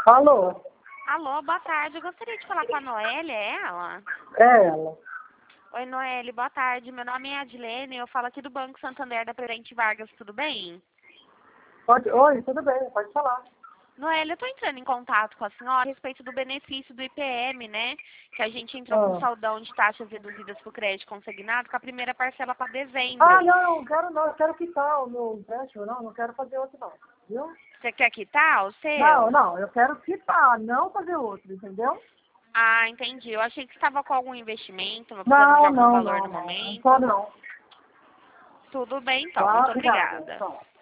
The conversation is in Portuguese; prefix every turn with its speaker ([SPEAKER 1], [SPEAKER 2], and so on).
[SPEAKER 1] Alô?
[SPEAKER 2] Alô, boa tarde. Eu gostaria de falar com a Noelle, é ela?
[SPEAKER 1] É ela.
[SPEAKER 2] Oi, Noelle, boa tarde. Meu nome é Adilene, eu falo aqui do Banco Santander da Presidente Vargas, tudo bem?
[SPEAKER 1] Oi, tudo bem, pode falar.
[SPEAKER 2] Noelle, eu estou entrando em contato com a senhora a respeito do benefício do IPM, né? Que a gente entrou com
[SPEAKER 1] Ah,
[SPEAKER 2] saldão de taxas reduzidas para o crédito consignado, com a primeira parcela para dezembro.
[SPEAKER 1] não, não, eu quero quitar o meu empréstimo, não quero fazer outro não, viu?
[SPEAKER 2] Você quer quitar o
[SPEAKER 1] Não,
[SPEAKER 2] seu?
[SPEAKER 1] não, eu quero quitar, não fazer outro, entendeu?
[SPEAKER 2] Ah, entendi. Eu achei que estava com algum investimento, precisando de algum valor no
[SPEAKER 1] Não
[SPEAKER 2] momento.
[SPEAKER 1] tô não.
[SPEAKER 2] Tudo bem, então.
[SPEAKER 1] Tá,
[SPEAKER 2] Muito
[SPEAKER 1] obrigada.
[SPEAKER 2] obrigada.
[SPEAKER 1] Tchau.